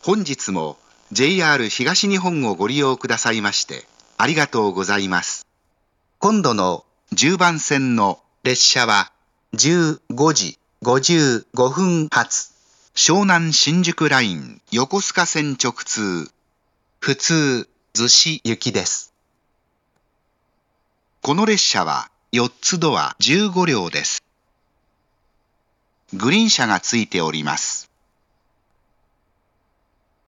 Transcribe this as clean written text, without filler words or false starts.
本日も JR 東日本をご利用くださいましてありがとうございます。今度の10番線の列車は15時55分発湘南新宿ライン横須賀線直通普通逗子行きです。この列車は4つドア15両です。グリーン車がついております。